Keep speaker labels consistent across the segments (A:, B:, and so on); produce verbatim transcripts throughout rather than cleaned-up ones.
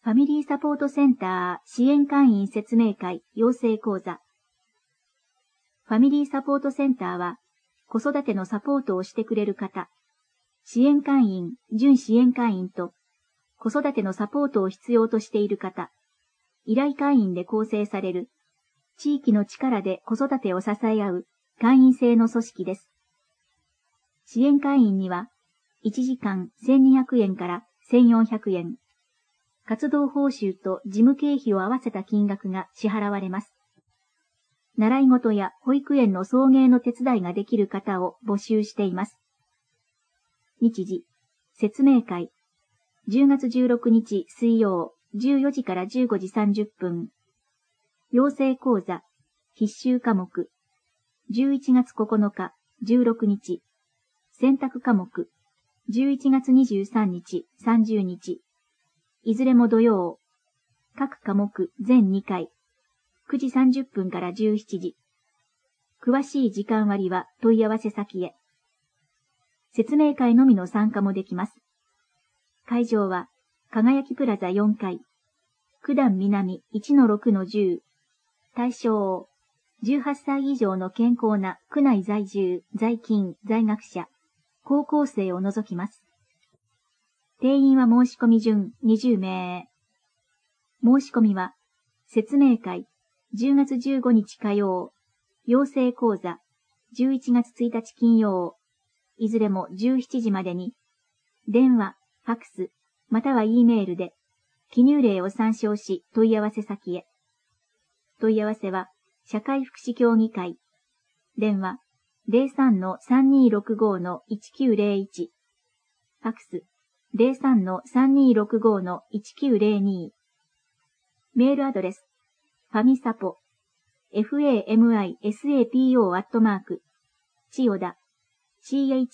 A: ファミリーサポートセンター支援会員説明会養成講座。ファミリーサポートセンターは、子育てのサポートをしてくれる方、支援会員、準支援会員と、子育てのサポートを必要としている方、依頼会員で構成される、地域の力で子育てを支え合う会員制の組織です。支援会員には、いちじかんせんにひゃくえんからせんよんひゃくえん、活動報酬と事務経費を合わせた金額が支払われます。習い事や保育園の送迎の手伝いができる方を募集しています。日時、説明会、じゅうがつじゅうろくにち水曜、じゅうよじからじゅうごじさんじゅっぷん。養成講座、必修科目、じゅういちがつここのか、じゅうろくにち。選択科目、じゅういちがつにじゅうさんにち、さんじゅうにち。いずれも土曜。各科目全にかい。くじさんじゅっぷんからじゅうしちじ。詳しい時間割は問い合わせ先へ。説明会のみの参加もできます。会場は、輝きプラザよんかい。九段南 いちのろくのじゅう。対象、じゅうはっさい以上の健康な区内在住、在勤、在学者、高校生を除きます。定員は申し込み順にじゅうめい。申し込みは、説明会、じゅうがつじゅうごにち火曜、養成講座、じゅういちがつついたち金曜、いずれもじゅうしちじまでに、電話、ファクス、または E メールで、記入例を参照し問い合わせ先へ。問い合わせは、社会福祉協議会。電話、ゼロさんのさんにーろくごのいちきゅうゼロいち。ファクス、ゼロさんのさんにーろくごのいちきゅうゼロに。メールアドレス、ファミサポ、ファミサポ アットマーク、千代田、チヨ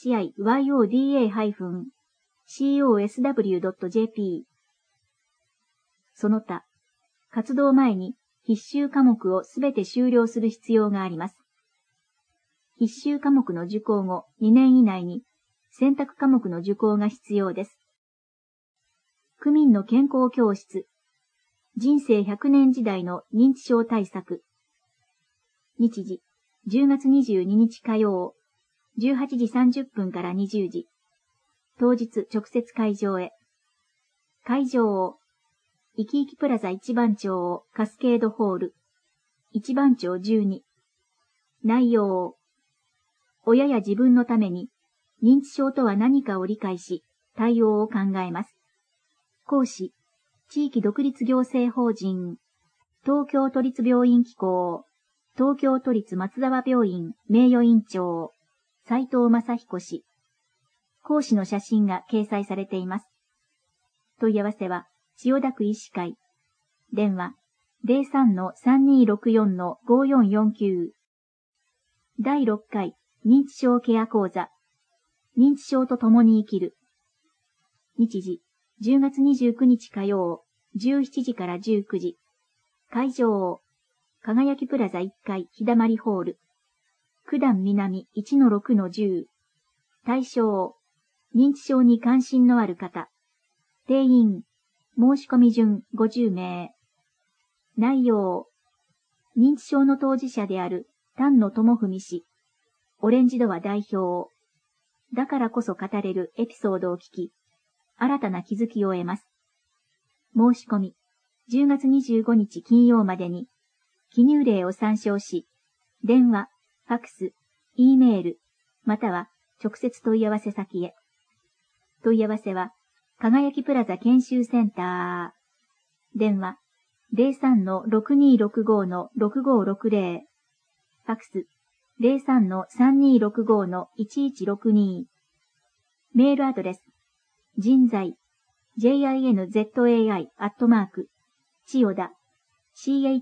A: ダ ドットジェーピー。その他、活動前に必修科目をすべて修了する必要があります。必修科目の受講後にねん以内に選択科目の受講が必要です。区民の健康教室、人生ひゃくねん時代の認知症対策。日時、じゅうがつにじゅうににち火曜、じゅうはちじさんじゅっぷんからにじゅうじ。当日直接会場へ。会場を、いきいきプラザ一番町カスケードホール、一番町じゅうに。内容、親や自分のために認知症とは何かを理解し、対応を考えます。講師、地域独立行政法人、東京都立病院機構、東京都立松沢病院名誉院長、斉藤正彦氏。講師の写真が掲載されています。問い合わせは、千代田区医師会。電話、ゼロさんのさんにーろくよんのごよんよんきゅう。だいろっかい認知症ケア講座。認知症と共に生きる。日時、じゅうがつにじゅうくにち火曜、じゅうしちじからじゅうくじ。会場、輝きプラザいっかい日だまりホール。九段南 いちのろくのじゅう。対象、認知症に関心のある方。定員、申し込み順ごじゅうめい。内容、認知症の当事者である丹野智文氏。オレンジドア代表。だからこそ語れるエピソードを聞き、新たな気づきを得ます。申し込み、じゅうがつにじゅうごにち金曜までに、記入例を参照し、電話、ファクス、E メール、または直接問い合わせ先へ。問い合わせは、輝きプラザ研修センター。電話、ゼロさんのろくにーろくごのろくごろくゼロ。ファクス、ゼロさんのさんにーろくごのいちいちろくに。メールアドレス、人材、ジェイアイエヌゼットエーアイ アットマーク、千代田、チヨダ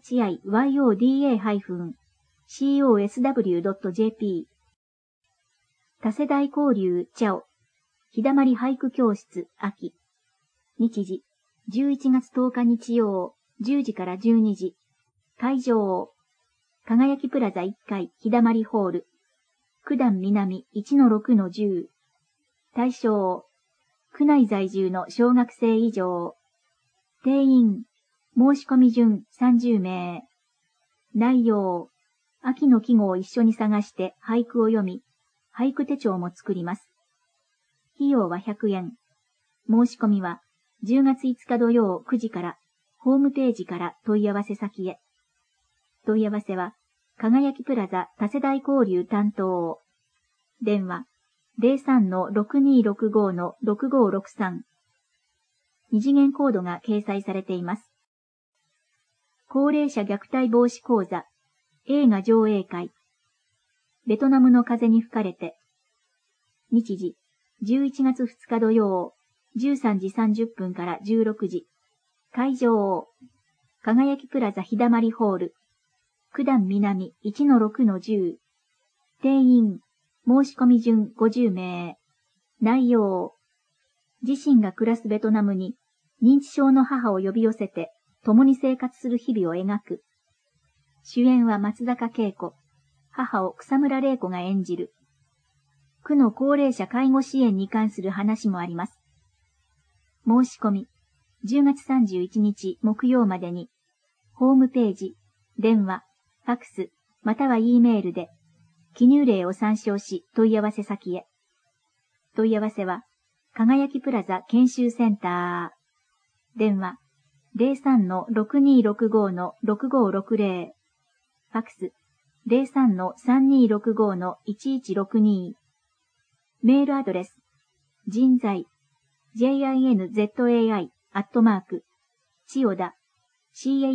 A: コス ドットジェーピー。多世代交流チャオ、日だまり俳句教室秋。日時、じゅういちがつとおか日曜、じゅうじからじゅうにじ。会場、輝きプラザいっかい日だまりホール。九段南 いちのろくのじゅう。対象、区内在住の小学生以上。 定員、申し込み順さんじゅうめい。内容、秋の季語を一緒に探して俳句を読み、俳句手帳も作ります。費用はひゃくえん。申し込みはじゅうがついつか土曜くじからホームページから問い合わせ先へ。問い合わせは、輝きプラザ多世代交流担当。電話 ゼロさんのろくにーろくごのろくごーろくさん。二次元コードが掲載されています。高齢者虐待防止講座、映画上映会。ベトナムの風に吹かれて。日時、じゅういちがつふつか土曜、じゅうさんじさんじゅっぷんからじゅうろくじ。会場、輝きプラザ日だまりホール。九段南 いちのろくのじゅう。定員、申し込み順ごじゅうめい。内容、自身が暮らすベトナムに認知症の母を呼び寄せて共に生活する日々を描く。主演は松坂慶子、母を草村玲子が演じる。区の高齢者介護支援に関する話もあります。申し込み、じゅうがつさんじゅういちにち木曜までに、ホームページ、電話、ファクス、または E メールで、記入例を参照し問い合わせ先へ。問い合わせは、輝きプラザ研修センター。電話、ゼロさんのろくにーろくごのろくごーろくぜろ。ファクス、ゼロさんのさんにーろくごのいちいちろくに。メールアドレス、人材、ジェイアイエヌゼットエーアイ、アットマーク、千代田、チヨダ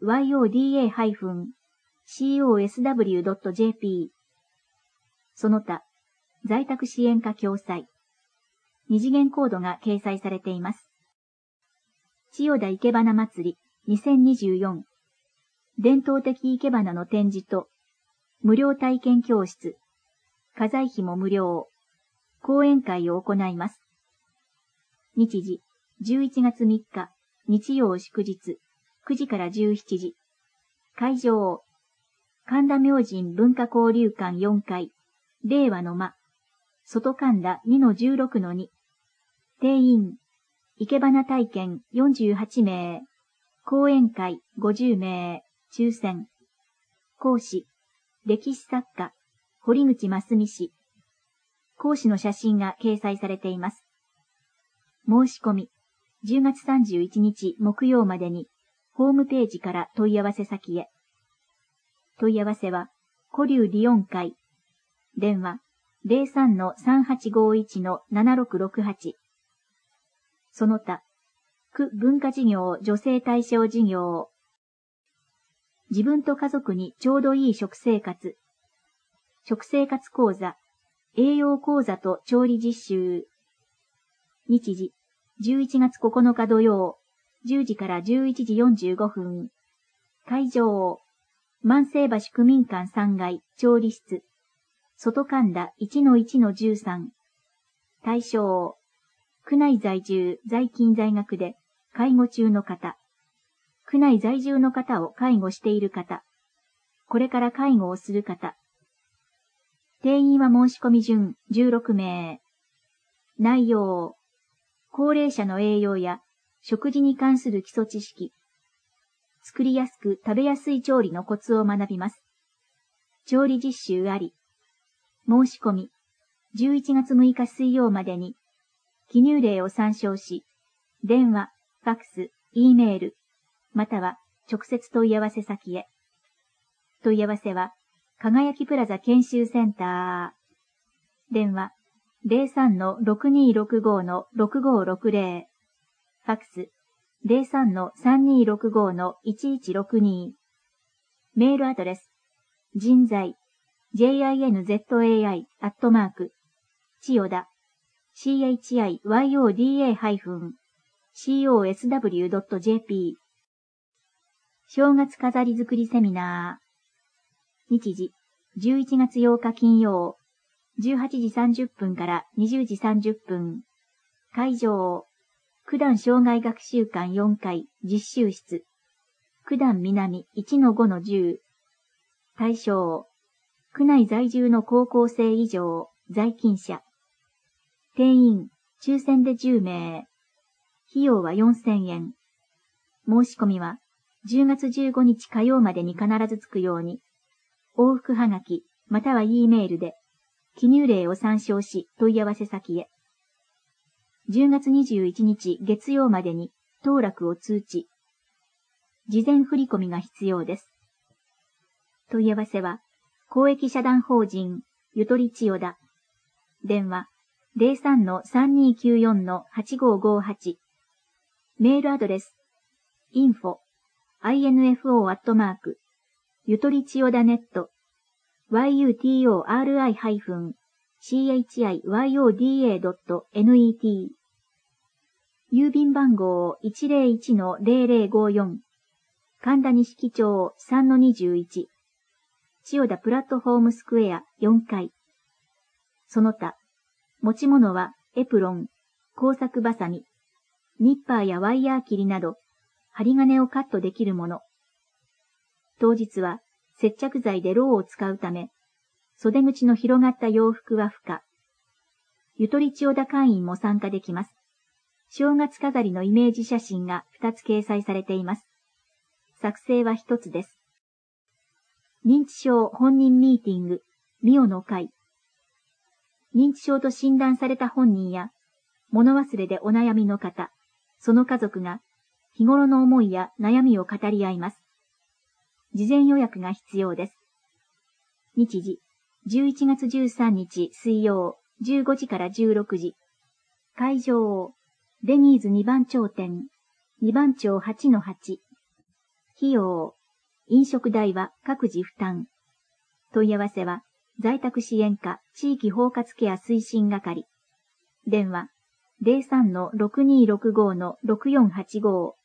A: コスドットジェーピー。その他、在宅支援課共催。二次元コードが掲載されています。千代田生け花祭りにせんにじゅうよん。伝統的生け花の展示と、無料体験教室、家財費も無料、講演会を行います。日時、じゅういちがつみっか、日曜祝日、くじからじゅうしちじ。会場、神田明神文化交流館よんかい、令和の間、外神田 にのじゅうろくのに。定員、生け花体験よんじゅうはちめい、講演会ごじゅうめい、抽選。講師、歴史作家、堀口真澄氏。講師の写真が掲載されています。申し込み、じゅうがつさんじゅういちにち木曜までに、ホームページから問い合わせ先へ。問い合わせは、古流理音会。電話、ゼロさんのさんはちごいちのななろくろくはち。その他、区文化事業女性対象事業。自分と家族にちょうどいい食生活。食生活講座、栄養講座と調理実習。日時、じゅういちがつここのか土曜、じゅうじからじゅういちじよんじゅうごふん。会場、万世橋区民館さんがい調理室。外神田 いちのいちのじゅうさん。対象、区内在住在勤在学で介護中の方。区内在住の方を介護している方。これから介護をする方。定員は申し込み順じゅうろくめい。内容、高齢者の栄養や食事に関する基礎知識。作りやすく食べやすい調理のコツを学びます。調理実習あり。申し込み、じゅういちがつむいか水曜までに、記入例を参照し、電話、ファクス、E メール、または直接問い合わせ先へ。問い合わせは、輝きプラザ研修センター。電話、ゼロさんのろくにーろくごのろくごーろくぜろ。ファクス、ゼロさんのさんにーろくごのいちいちろくに。メールアドレス、人材、ジェイアイエヌゼットエーアイ アットマーク、千代田、チヨダ コスドットジェーピー。正月飾り作りセミナー。日時、じゅういちがつようか金曜、じゅうはちじさんじゅっぷんからにじゅうじさんじゅっぷん。会場、九段障害学習館よんかい実習室。九段南 いちのごのじゅう。対象、区内在住の高校生以上、在勤者。定員、抽選でじゅうめい。費用はよんせんえん。 申し込みはじゅうがつじゅうごにち火曜までに必ずつくように、往復はがきまたは E メールで記入例を参照し問い合わせ先へ。じゅうがつにじゅういちにち月曜までに当落を通知。事前振込が必要です。問い合わせは、公益社団法人ゆとり千代田。電話 ゼロさんのさんにーきゅうよんのはちごーごーはち。メールアドレス インフォ アイエヌエフオー アットマークゆとり千代田ネット ユトリ チヨダ ドット ネット 郵便番号 いちゼロいちのゼロゼロごよん 神田錦町 さんのにじゅういち 千代田プラットフォームスクエアよんかい。その他、持ち物はエプロン、工作バサミ、ニッパーやワイヤー切りなど、針金をカットできるもの。当日は接着剤でローを使うため、袖口の広がった洋服は不可。ゆとり千代田会員も参加できます。正月飾りのイメージ写真がふたつ掲載されています。作成はひとつです。認知症本人ミーティング、ミオの会。認知症と診断された本人や、物忘れでお悩みの方、その家族が、日頃の思いや悩みを語り合います。事前予約が必要です。日時、じゅういちがつじゅうさんにち水曜、じゅうごじからじゅうろくじ。会場、デニーズにばん町店、にばん町 はちのはち。費用、飲食代は各自負担。問い合わせは、在宅支援課地域包括ケア推進係。電話、ゼロさんのろくにーろくごのろくよんはちご。